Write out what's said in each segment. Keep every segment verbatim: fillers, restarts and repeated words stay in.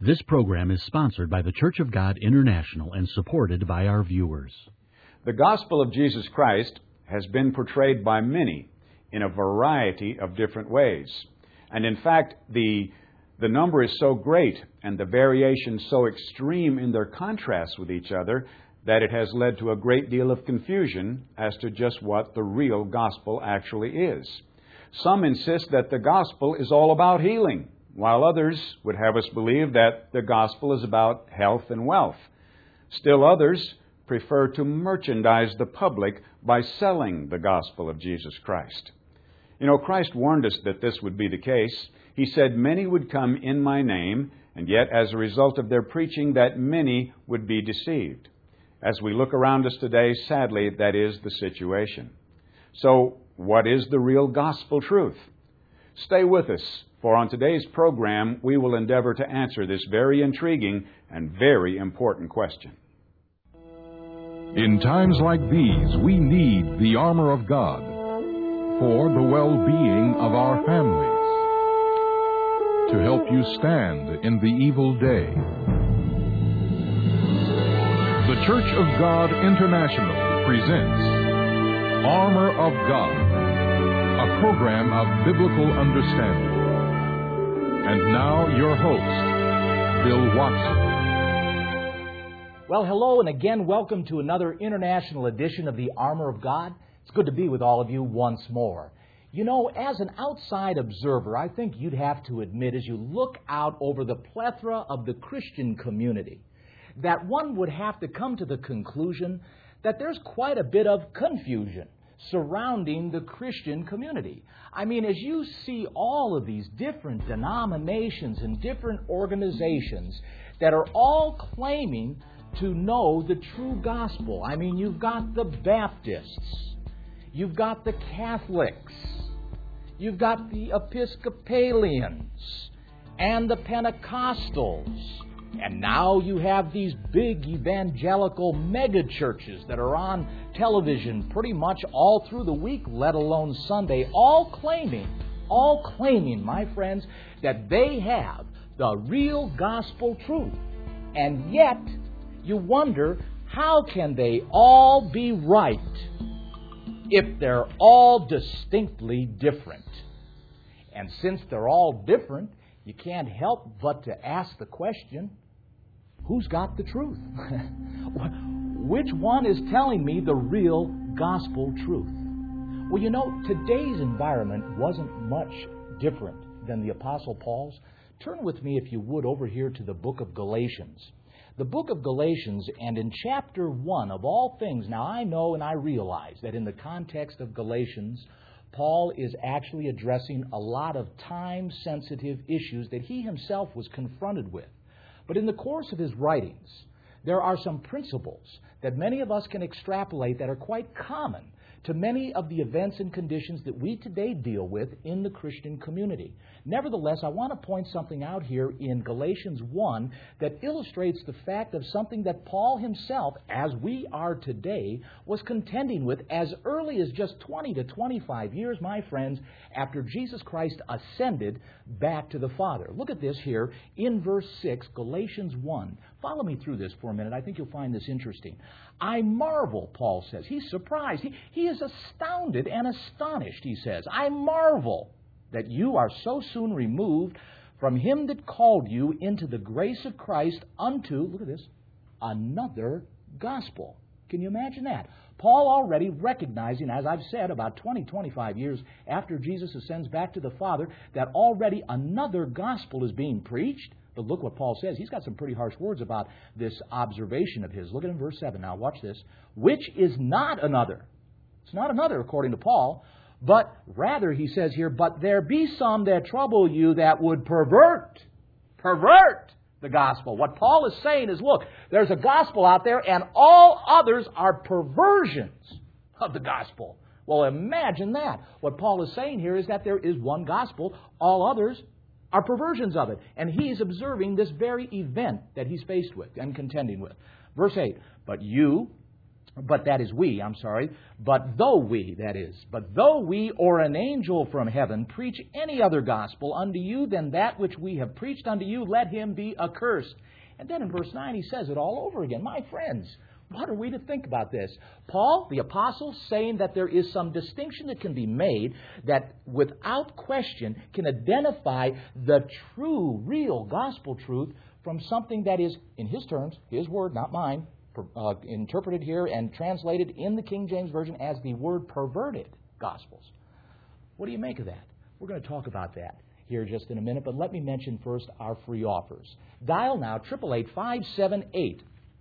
This program is sponsored by the Church of God International and supported by our viewers. The gospel of Jesus Christ has been portrayed by many in a variety of different ways. And in fact, the, the number is so great and the variations so extreme in their contrasts with each other that it has led to a great deal of confusion as to just what the real gospel actually is. Some insist that the gospel is all about healing, while others would have us believe that the gospel is about health and wealth. Still others prefer to merchandise the public by selling the gospel of Jesus Christ. You know, Christ warned us that this would be the case. He said, "Many would come in my name, and yet as a result of their preaching, that many would be deceived." As we look around us today, sadly, that is the situation. So, what is the real gospel truth? Stay with us, for on today's program, we will endeavor to answer this very intriguing and very important question. In times like these, we need the armor of God for the well-being of our families, to help you stand in the evil day. The Church of God International presents Armor of God, a program of biblical understanding. And now, your host, Bill Watson. Well, hello, and again, welcome to another international edition of the Armor of God. It's good to be with all of you once more. You know, as an outside observer, I think you'd have to admit, as you look out over the plethora of the Christian community, that one would have to come to the conclusion that there's quite a bit of confusion surrounding the Christian community. I mean, as you see all of these different denominations and different organizations that are all claiming to know the true gospel. I mean, you've got the Baptists, you've got the Catholics, you've got the Episcopalians, and the Pentecostals. And now you have these big evangelical megachurches that are on television pretty much all through the week, let alone Sunday, all claiming, all claiming, my friends, that they have the real gospel truth. And yet, you wonder, how can they all be right if they're all distinctly different? And since they're all different, you can't help but to ask the question, who's got the truth? Which one is telling me the real gospel truth? Well, you know, today's environment wasn't much different than the Apostle Paul's. Turn with me, if you would, over here to the book of Galatians. The book of Galatians, and in chapter one, of all things, now I know and I realize that in the context of Galatians, Paul is actually addressing a lot of time-sensitive issues that he himself was confronted with. But in the course of his writings, there are some principles that many of us can extrapolate that are quite common to many of the events and conditions that we today deal with in the Christian community. Nevertheless, I want to point something out here in Galatians one that illustrates the fact of something that Paul himself, as we are today, was contending with as early as just twenty to twenty-five years, my friends, after Jesus Christ ascended back to the Father. Look at this here in verse six, Galatians one. Follow me through this for a minute. I think you'll find this interesting. I marvel, Paul says. He's surprised. He, he is astounded and astonished, he says. I marvel that you are so soon removed from him that called you into the grace of Christ unto, look at this, another gospel. Can you imagine that? Paul already recognizing, as I've said, about twenty, twenty-five years after Jesus ascends back to the Father, that already another gospel is being preached. But look what Paul says. He's got some pretty harsh words about this observation of his. Look at in verse seven now. Watch this. Which is not another. It's not another, according to Paul. But rather, he says here, but there be some that trouble you that would pervert, pervert the gospel. What Paul is saying is, look, there's a gospel out there, and all others are perversions of the gospel. Well, imagine that. What Paul is saying here is that there is one gospel, all others are perversions of it. And he's observing this very event that he's faced with and contending with. Verse eight, but you But that is we, I'm sorry. But though we, that is, but though we or an angel from heaven preach any other gospel unto you than that which we have preached unto you, let him be accursed. And then in verse nine he says it all over again. My friends, what are we to think about this? Paul, the apostle, saying that there is some distinction that can be made that without question can identify the true, real gospel truth from something that is, in his terms, his word, not mine, Uh, interpreted here and translated in the King James Version as the word perverted gospels. What do you make of that? We're going to talk about that here just in a minute, but let me mention first our free offers. Dial now, eight eight eight, five seven eight,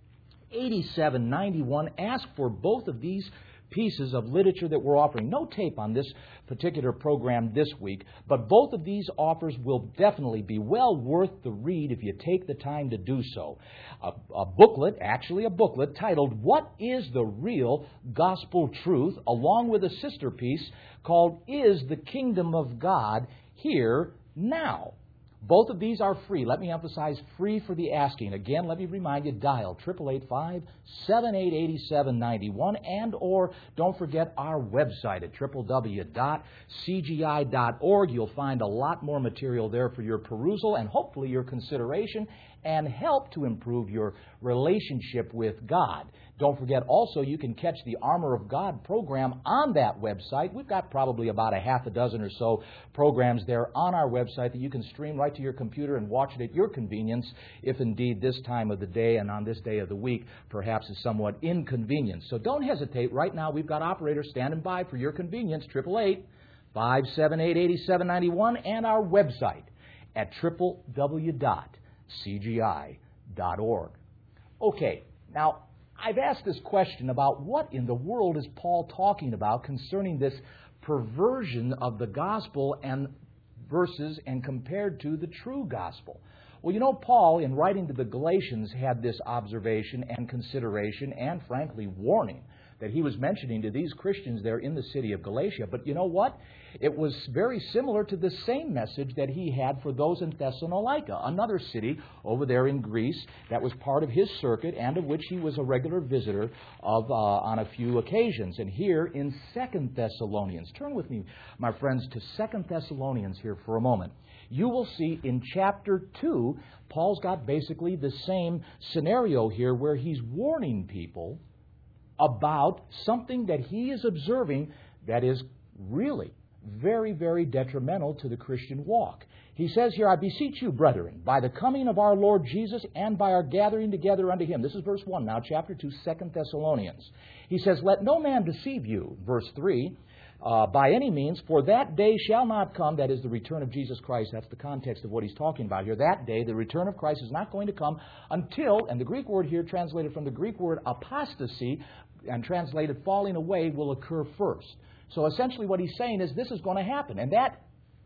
eight seven nine one. Ask for both of these pieces of literature that we're offering. No tape on this particular program this week, but both of these offers will definitely be well worth the read if you take the time to do so. A, a booklet, actually a booklet, titled What is the Real Gospel Truth, along with a sister piece called Is the Kingdom of God Here Now? Both of these are free. Let me emphasize, free for the asking. Again, let me remind you, dial eight eight eight, five seven eight, eight seven nine one, and or don't forget our website at w w w dot c g i dot org. You'll find a lot more material there for your perusal and hopefully your consideration and help to improve your relationship with God. Don't forget also you can catch the Armor of God program on that website. We've got probably about a half a dozen or so programs there on our website that you can stream right to your computer and watch it at your convenience, if indeed this time of the day and on this day of the week perhaps is somewhat inconvenient. So don't hesitate. Right now we've got operators standing by for your convenience, eight eight eight, five seven eight, eight seven nine one, and our website at w w w dot c g i dot org. Okay, now I've asked this question about what in the world is Paul talking about concerning this perversion of the gospel and verses and compared to the true gospel. Well, you know, Paul, in writing to the Galatians, had this observation and consideration and, frankly, warning that he was mentioning to these Christians there in the city of Galatia. But you know what? It was very similar to the same message that he had for those in Thessalonica, another city over there in Greece that was part of his circuit and of which he was a regular visitor of uh, on a few occasions. And here in Second Thessalonians, turn with me, my friends, to Second Thessalonians here for a moment. You will see in chapter two, Paul's got basically the same scenario here where he's warning people about something that he is observing that is really very, very detrimental to the Christian walk. He says here, I beseech you, brethren, by the coming of our Lord Jesus and by our gathering together unto Him. This is verse one now, chapter two, Second Thessalonians. He says, let no man deceive you, verse three, uh, by any means, for that day shall not come, that is the return of Jesus Christ. That's the context of what he's talking about here. That day, the return of Christ is not going to come until, and the Greek word here translated from the Greek word apostasy, and translated falling away, will occur first. So essentially what he's saying is this is going to happen. And that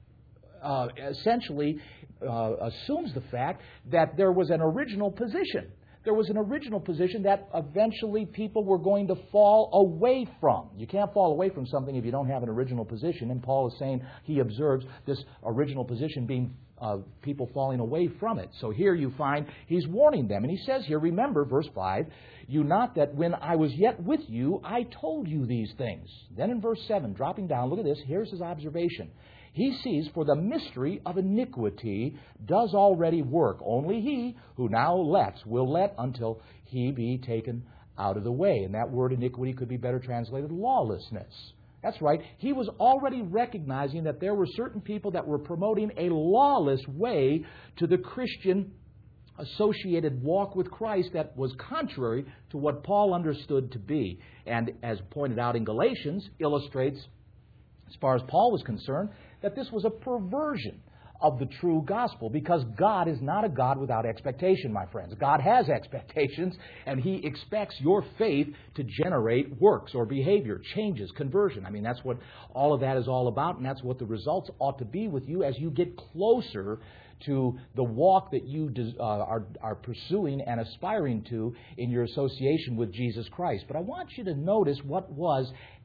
uh, essentially uh, assumes the fact that there was an original position. There was an original position that eventually people were going to fall away from. You can't fall away from something if you don't have an original position. And Paul is saying he observes this original position being uh, people falling away from it. So here you find he's warning them. And he says here, remember, verse five, you not that when I was yet with you, I told you these things. Then in verse seven, dropping down, look at this. Here's his observation. He sees, for the mystery of iniquity does already work. Only he who now lets will let until he be taken out of the way. And that word iniquity could be better translated lawlessness. That's right. He was already recognizing that there were certain people that were promoting a lawless way to the Christian associated walk with Christ that was contrary to what Paul understood to be. And as pointed out in Galatians, illustrates, as far as Paul was concerned, that this was a perversion of the true gospel, because God is not a God without expectation, my friends. God has expectations, and He expects your faith to generate works or behavior, changes, conversion. I mean, that's what all of that is all about, and that's what the results ought to be with you as you get closer to the walk that you uh, are, are pursuing and aspiring to in your association with Jesus Christ. But I want you to notice what was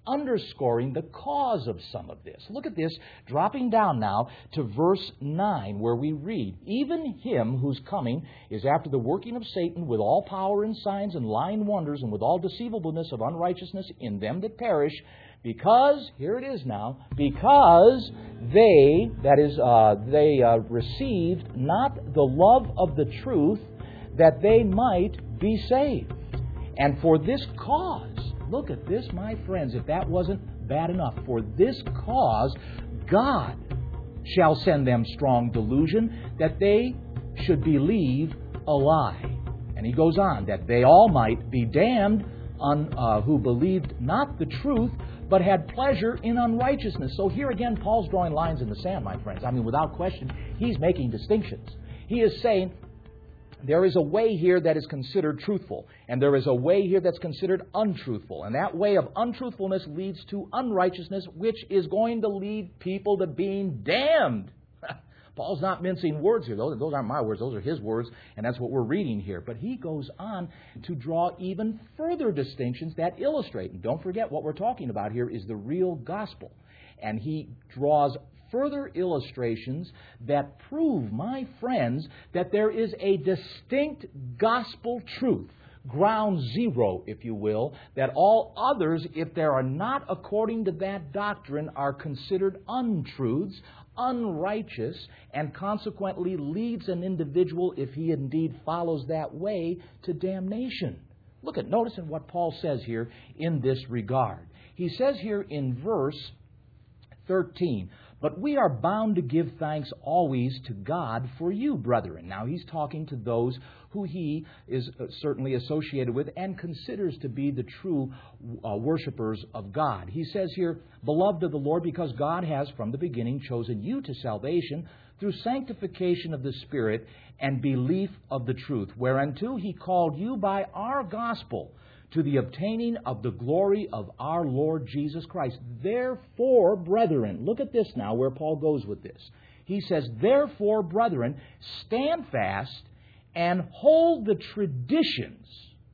underscoring the cause of some of this. Look at this, dropping down now to verse nine, where we read, "Even him whose coming is after the working of Satan with all power and signs and lying wonders and with all deceivableness of unrighteousness in them that perish, because," here it is now, "because they," that is, uh, they uh, received not the love of the truth, that they might be saved. And for this cause," look at this, my friends, if that wasn't bad enough, "for this cause God shall send them strong delusion, that they should believe a lie." And he goes on, "that they all might be damned un, uh, who believed not the truth, but had pleasure in unrighteousness." So here again, Paul's drawing lines in the sand, my friends. I mean, without question, he's making distinctions. He is saying, there is a way here that is considered truthful, and there is a way here that's considered untruthful. And that way of untruthfulness leads to unrighteousness, which is going to lead people to being damned. Paul's not mincing words here. Those, those aren't my words. Those are his words, and that's what we're reading here. But he goes on to draw even further distinctions that illustrate. And don't forget, what we're talking about here is the real gospel. And he draws further illustrations that prove, my friends, that there is a distinct gospel truth, ground zero, if you will, that all others, if they are not according to that doctrine, are considered untruths, unrighteous, and consequently leads an individual, if he indeed follows that way, to damnation. Look at, notice in what Paul says here in this regard. He says here in verse thirteen, "But we are bound to give thanks always to God for you, brethren." Now he's talking to those who he is certainly associated with and considers to be the true uh, worshipers of God. He says here, "Beloved of the Lord, because God has from the beginning chosen you to salvation through sanctification of the Spirit and belief of the truth, whereunto he called you by our gospel, to the obtaining of the glory of our Lord Jesus Christ. Therefore, brethren," look at this now, where Paul goes with this. He says, "Therefore, brethren, stand fast and hold the traditions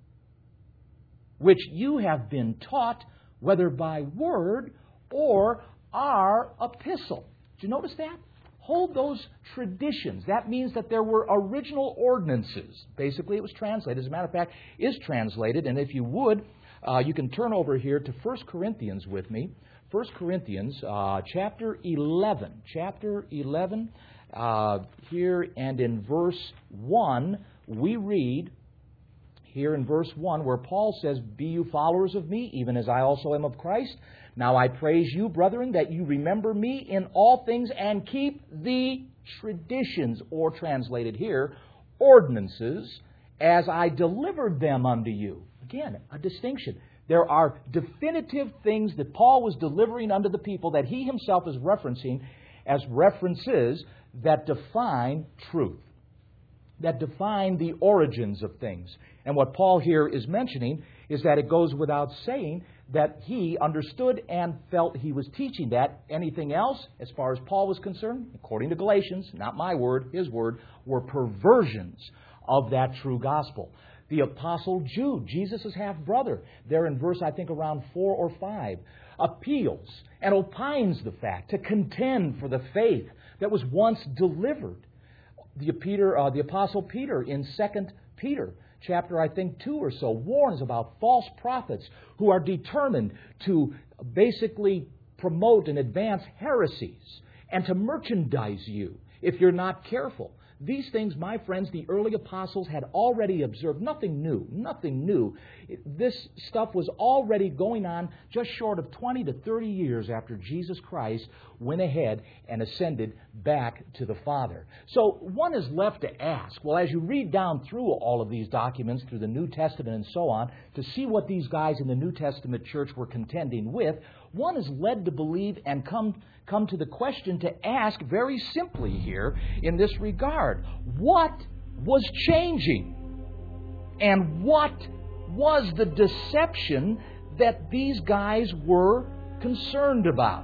which you have been taught, whether by word or our epistle." Did you notice that? Hold those traditions. That means that there were original ordinances. Basically, it was translated. As a matter of fact, is translated. And if you would, uh, you can turn over here to First Corinthians with me. First Corinthians, uh, chapter eleven. Chapter eleven, uh, here and in verse one, we read, here in verse one, where Paul says, "Be you followers of me, even as I also am of Christ. Now I praise you, brethren, that you remember me in all things and keep the traditions," or translated here, ordinances, "as I delivered them unto you." Again, a distinction. There are definitive things that Paul was delivering unto the people that he himself is referencing as references that define truth, that define the origins of things. And what Paul here is mentioning is that it goes without saying that he understood and felt he was teaching that. Anything else, as far as Paul was concerned, according to Galatians, not my word, his word, were perversions of that true gospel. The Apostle Jude, Jesus' half-brother, there in verse, I think, around four or five, appeals and opines the fact to contend for the faith that was once delivered. The, Peter, uh, the Apostle Peter in Second Peter, chapter, I think, two or so, warns about false prophets who are determined to basically promote and advance heresies and to merchandise you if you're not careful. These things, my friends, the early apostles had already observed. Nothing new, nothing new. This stuff was already going on just short of twenty to thirty years after Jesus Christ went ahead and ascended back to the Father. So one is left to ask, well, as you read down through all of these documents, through the New Testament and so on, to see what these guys in the New Testament church were contending with, one is led to believe and come come to the question to ask very simply here in this regard. What was changing? And what was the deception that these guys were concerned about?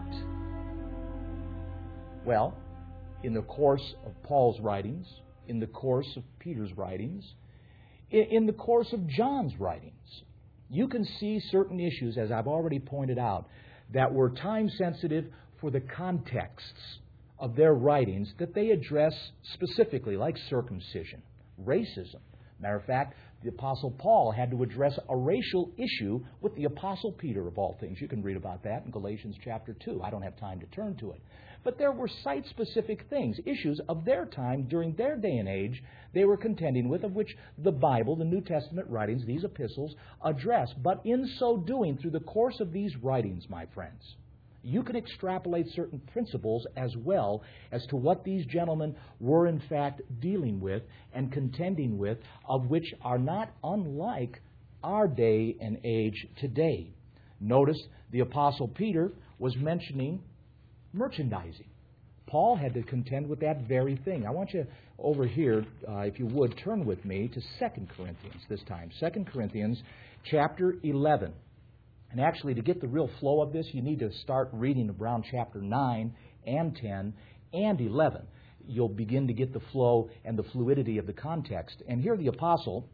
Well, in the course of Paul's writings, in the course of Peter's writings, in the course of John's writings, you can see certain issues, as I've already pointed out, that were time-sensitive for the contexts of their writings that they address specifically, like circumcision, racism. Matter of fact, the Apostle Paul had to address a racial issue with the Apostle Peter, of all things. You can read about that in Galatians chapter two. I don't have time to turn to it. But there were site-specific things, issues of their time, during their day and age, they were contending with, of which the Bible, the New Testament writings, these epistles, address. But in so doing, through the course of these writings, my friends, you can extrapolate certain principles as well as to what these gentlemen were in fact dealing with and contending with, of which are not unlike our day and age today. Notice the Apostle Peter was mentioning merchandising. Paul had to contend with that very thing. I want you over here, uh, if you would, turn with me to Second Corinthians this time. Second Corinthians chapter eleven. And actually, to get the real flow of this, you need to start reading around chapter nine and ten and eleven. You'll begin to get the flow and the fluidity of the context. And here the apostle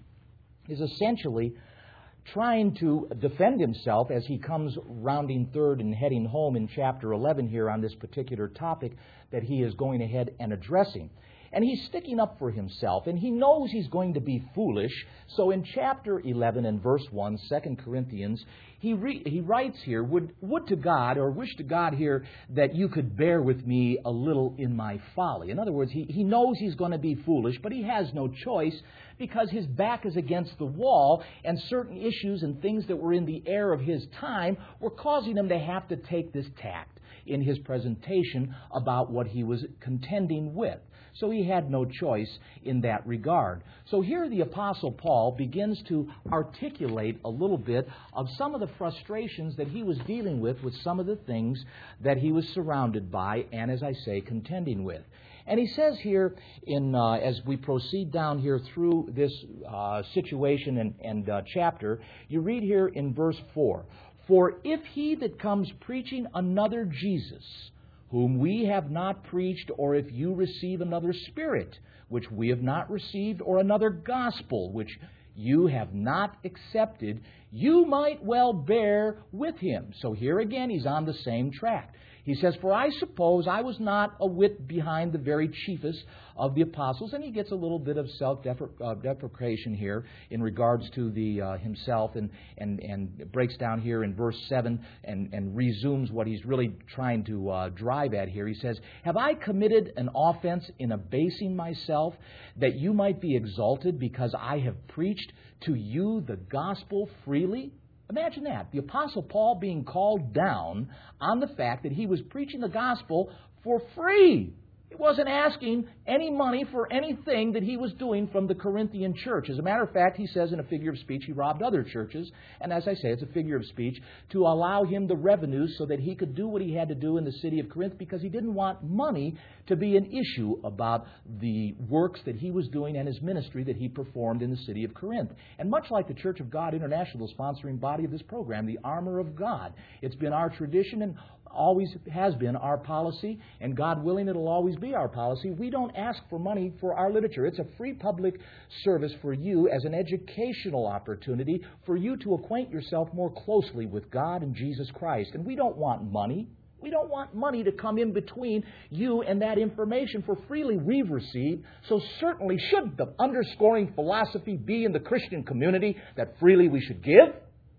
is essentially trying to defend himself as he comes rounding third and heading home in chapter eleven here on this particular topic that he is going ahead and addressing. And he's sticking up for himself, and he knows he's going to be foolish. So in chapter eleven and verse one, Second Corinthians, he re- he writes here, would, would to God, or wish to God here, that you could bear with me a little in my folly. In other words, he, he knows he's going to be foolish, but he has no choice because his back is against the wall, and certain issues and things that were in the air of his time were causing him to have to take this tact in his presentation about what he was contending with. So he had no choice in that regard. So here the Apostle Paul begins to articulate a little bit of some of the frustrations that he was dealing with with some of the things that he was surrounded by and, as I say, contending with. And he says here, in uh, as we proceed down here through this uh, situation and, and uh, chapter, you read here in verse four, "For if he that comes preaching another Jesus, whom we have not preached, or if you receive another spirit, which we have not received, or another gospel, which you have not accepted, you might well bear with him." So here again, he's on the same track. He says, "For I suppose I was not a whit behind the very chiefest of the apostles." And he gets a little bit of self-deprecation here in regards to the uh, himself, and, and, and breaks down here in verse seven and, and resumes what he's really trying to uh, drive at here. He says, "Have I committed an offense in abasing myself, that you might be exalted because I have preached to you the gospel freely?" Imagine that. The Apostle Paul being called down on the fact that he was preaching the gospel for free. He wasn't asking any money for anything that he was doing from the Corinthian church. As a matter of fact, he says in a figure of speech, he robbed other churches. And as I say, it's a figure of speech to allow him the revenues so that he could do what he had to do in the city of Corinth, because he didn't want money to be an issue about the works that he was doing and his ministry that he performed in the city of Corinth. And much like the Church of God International, the sponsoring body of this program, the Armor of God, it's been our tradition and always has been our policy, and God willing, it'll always be our policy. We don't ask for money for our literature. It's a free public service for you as an educational opportunity for you to acquaint yourself more closely with God and Jesus Christ. And we don't want money. We don't want money to come in between you and that information, for freely we've received. So certainly should the underscoring philosophy be in the Christian community that freely we should give?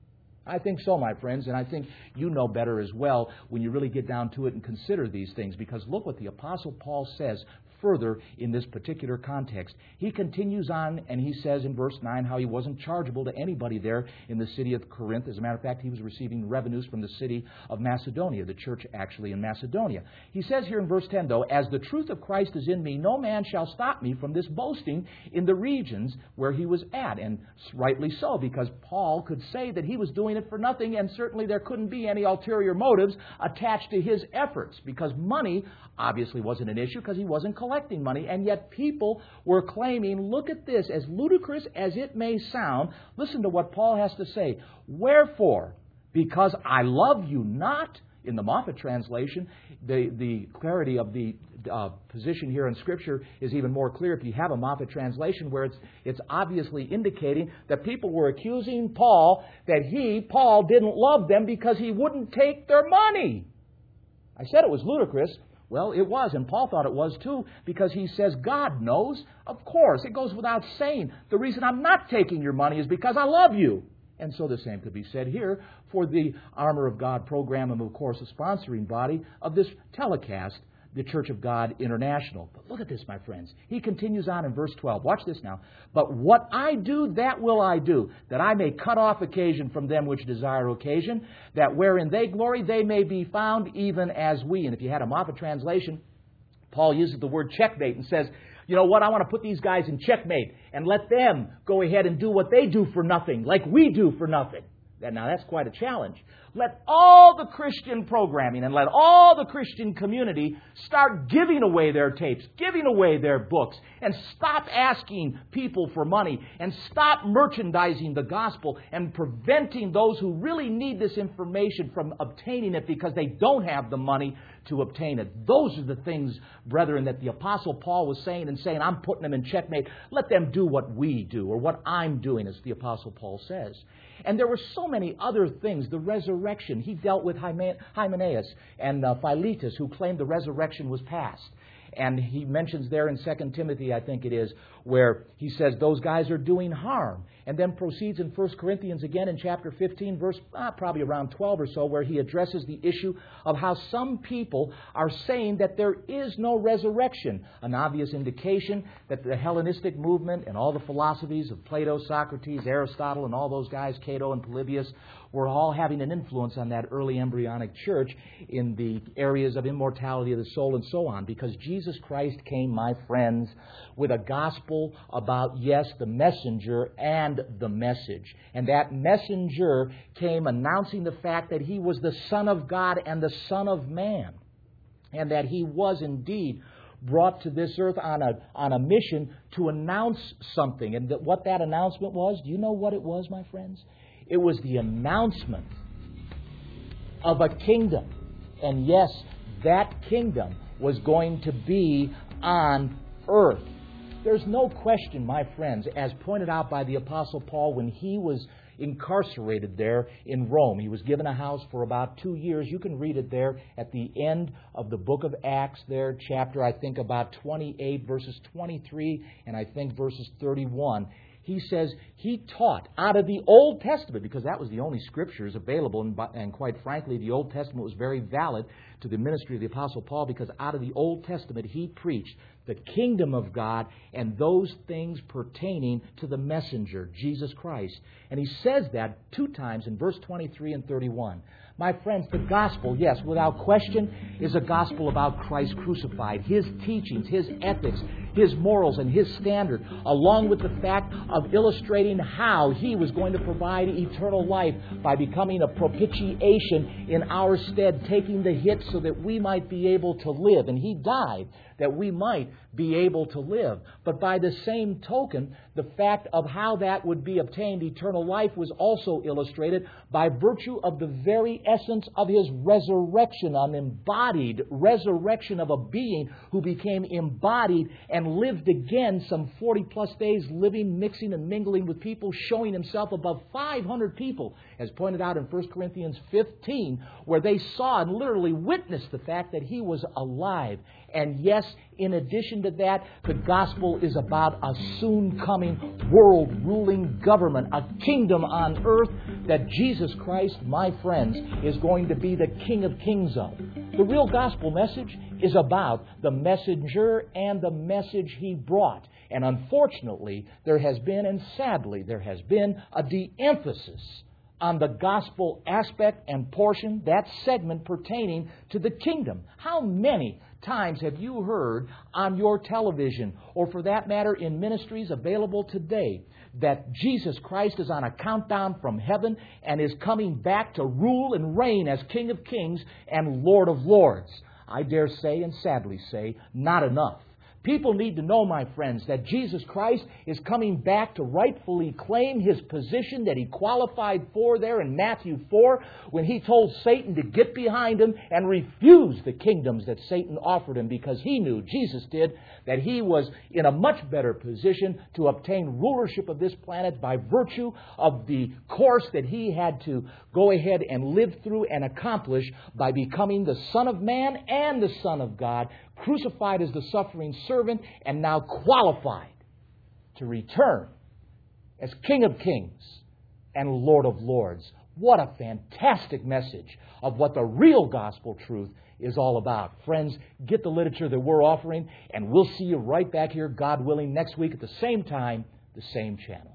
I think so, my friends, and I think you know better as well when you really get down to it and consider these things, because look what the Apostle Paul says further in this particular context. He continues on, and he says in verse nine how he wasn't chargeable to anybody there in the city of Corinth. As a matter of fact, he was receiving revenues from the city of Macedonia, the church actually in Macedonia. He says here in verse ten, though, "As the truth of Christ is in me, no man shall stop me from this boasting in the regions where he was at." And rightly so, because Paul could say that he was doing it for nothing, and certainly there couldn't be any ulterior motives attached to his efforts, because money obviously wasn't an issue, because he wasn't collecting money. And yet people were claiming, look at this, as ludicrous as it may sound, listen to what Paul has to say. "Wherefore, because I love you not," in the Moffat translation, the, the clarity of the uh, position here in Scripture is even more clear if you have a Moffat translation where it's, it's obviously indicating that people were accusing Paul that he, Paul, didn't love them because he wouldn't take their money. I said it was ludicrous. Well, it was, and Paul thought it was too, because he says, God knows. Of course, it goes without saying. The reason I'm not taking your money is because I love you. And so the same could be said here for the Armor of God program and, of course, the sponsoring body of this telecast, the Church of God International. But look at this, my friends. He continues on in verse twelve. Watch this now. But what I do, that will I do, that I may cut off occasion from them which desire occasion, that wherein they glory, they may be found even as we. And if you had a Moffat translation, Paul uses the word checkmate and says, you know what, I want to put these guys in checkmate and let them go ahead and do what they do for nothing, like we do for nothing. Now, that's quite a challenge. Let all the Christian programming and let all the Christian community start giving away their tapes, giving away their books, and stop asking people for money, and stop merchandising the gospel and preventing those who really need this information from obtaining it because they don't have the money to obtain it. Those are the things, brethren, that the Apostle Paul was saying and saying, I'm putting them in checkmate. Let them do what we do, or what I'm doing, as the Apostle Paul says. And there were so many other things. The resurrection. He dealt with Hymenaeus and uh, Philetus, who claimed the resurrection was past. And he mentions there in Second Timothy, I think it is, where he says those guys are doing harm. And then proceeds in First Corinthians again in chapter fifteen, verse uh, probably around twelve or so, where he addresses the issue of how some people are saying that there is no resurrection. An obvious indication that the Hellenistic movement and all the philosophies of Plato, Socrates, Aristotle, and all those guys, Cato and Polybius, were all having an influence on that early embryonic church in the areas of immortality of the soul and so on. Because Jesus Christ came, my friends, with a gospel about, yes, the messenger and the message. And that messenger came announcing the fact that he was the Son of God and the Son of Man. And that he was indeed brought to this earth on a, on a mission to announce something. And that what that announcement was, do you know what it was, my friends? It was the announcement of a kingdom. And yes, that kingdom was going to be on earth. There's no question, my friends, as pointed out by the Apostle Paul when he was incarcerated there in Rome. He was given a house for about two years. You can read it there at the end of the book of Acts there, chapter, I think, about twenty-eight, verses twenty-three, and I think verses thirty-one. He says he taught out of the Old Testament, because that was the only scriptures available, and, and quite frankly, the Old Testament was very valid to the ministry of the Apostle Paul, because out of the Old Testament he preached the kingdom of God and those things pertaining to the messenger, Jesus Christ. And he says that two times in verse twenty-three and thirty-one. My friends, the gospel, yes, without question, is a gospel about Christ crucified, His teachings, His ethics, His morals, and His standard, along with the fact of illustrating how He was going to provide eternal life by becoming a propitiation in our stead, taking the hit so that we might be able to live. And He died that we might be able to live. But by the same token, the fact of how that would be obtained, eternal life, was also illustrated by virtue of the very essence of His resurrection, an embodied resurrection of a being who became embodied and lived again some forty plus days, living, mixing, and mingling with people, showing Himself above five hundred people, as pointed out in First Corinthians fifteen, where they saw and literally witnessed the fact that He was alive. And yes, in addition to that, the gospel is about a soon-coming world-ruling government, a kingdom on earth that Jesus Christ, my friends, is going to be the King of Kings of. The real gospel message is about the messenger and the message he brought. And unfortunately, there has been, and sadly, there has been a de-emphasis on the gospel aspect and portion, that segment pertaining to the kingdom. How many times have you heard on your television, or for that matter in ministries available today, that Jesus Christ is on a countdown from heaven and is coming back to rule and reign as King of Kings and Lord of Lords? I dare say, and sadly say, not enough. People need to know, my friends, that Jesus Christ is coming back to rightfully claim His position that He qualified for there in Matthew four when He told Satan to get behind Him and refuse the kingdoms that Satan offered Him, because He knew, Jesus did, that He was in a much better position to obtain rulership of this planet by virtue of the course that He had to go ahead and live through and accomplish by becoming the Son of Man and the Son of God, crucified as the suffering servant, and now qualified to return as King of Kings and Lord of Lords. What a fantastic message of what the real gospel truth is all about. Friends, get the literature that we're offering, and we'll see you right back here, God willing, next week at the same time, the same channel.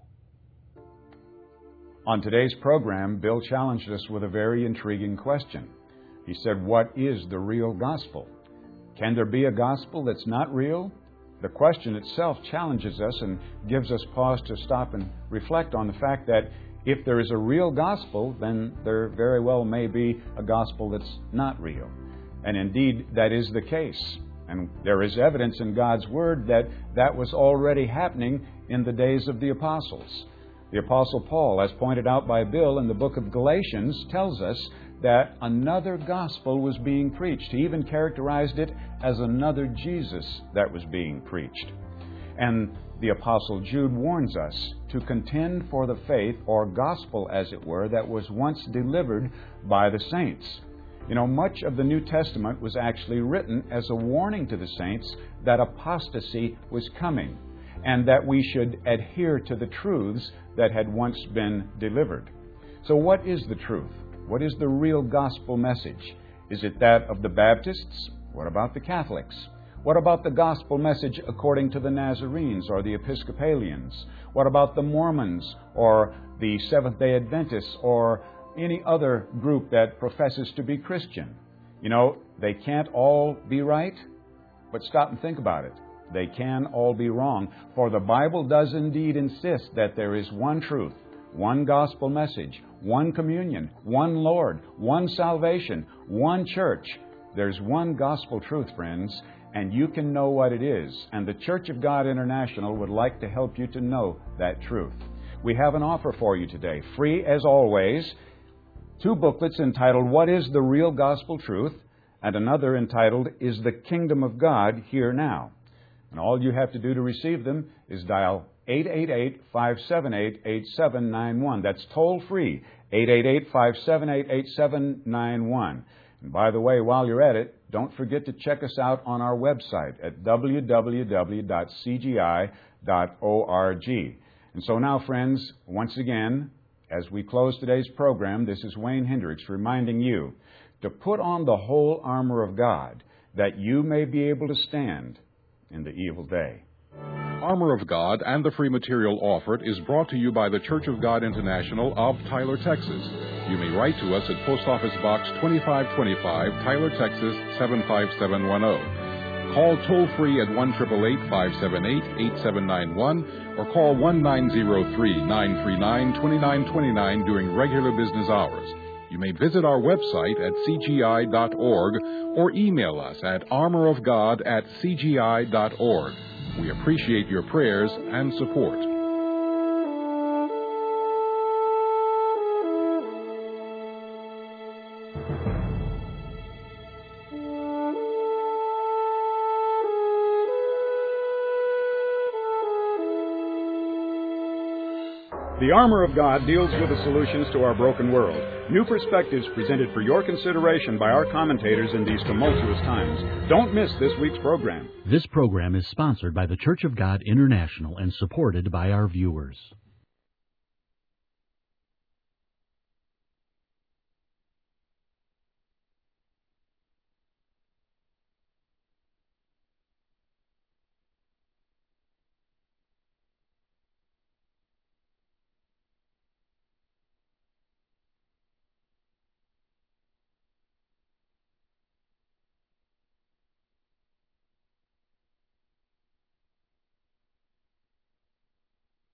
On today's program, Bill challenged us with a very intriguing question. He said, what is the real gospel? Can there be a gospel that's not real? The question itself challenges us and gives us pause to stop and reflect on the fact that if there is a real gospel, then there very well may be a gospel that's not real. And indeed, that is the case. And there is evidence in God's Word that that was already happening in the days of the apostles. The Apostle Paul, as pointed out by Bill in the book of Galatians, tells us that another gospel was being preached. He even characterized it as another Jesus that was being preached. And the Apostle Jude warns us to contend for the faith, or gospel as it were, that was once delivered by the saints. You know, much of the New Testament was actually written as a warning to the saints that apostasy was coming, and that we should adhere to the truths that had once been delivered. So what is the truth? What is the real gospel message? Is it that of the Baptists? What about the Catholics? What about the gospel message according to the Nazarenes or the Episcopalians? What about the Mormons or the Seventh-day Adventists or any other group that professes to be Christian? You know, they can't all be right, but stop and think about it. They can all be wrong, for the Bible does indeed insist that there is one truth, one gospel message, one communion, one Lord, one salvation, one church. There's one gospel truth, friends, and you can know what it is. And the Church of God International would like to help you to know that truth. We have an offer for you today, free as always. Two booklets entitled, What is the Real Gospel Truth? And another entitled, Is the Kingdom of God Here Now? And all you have to do to receive them is dial eight eight eight, five seven eight, eight seven nine one. That's toll free, eight eight eight, five seven eight, eight seven nine one. And by the way, while you're at it, don't forget to check us out on our website at w w w dot c g i dot org. And so now, friends, once again, as we close today's program, this is Wayne Hendricks reminding you to put on the whole armor of God, that you may be able to stand in the evil day. Armor of God and the free material offered is brought to you by the Church of God International of Tyler, Texas. You may write to us at Post Office Box twenty-five twenty-five, Tyler, Texas seven five seven one zero. Call toll-free at one eight eight eight, five seven eight, eight seven nine one or call one nine zero three, nine three nine, two nine two nine during regular business hours. You may visit our website at c g i dot org or email us at armorofgod at c g i dot org. We appreciate your prayers and support. The Armor of God deals with the solutions to our broken world. New perspectives presented for your consideration by our commentators in these tumultuous times. Don't miss this week's program. This program is sponsored by the Church of God International and supported by our viewers.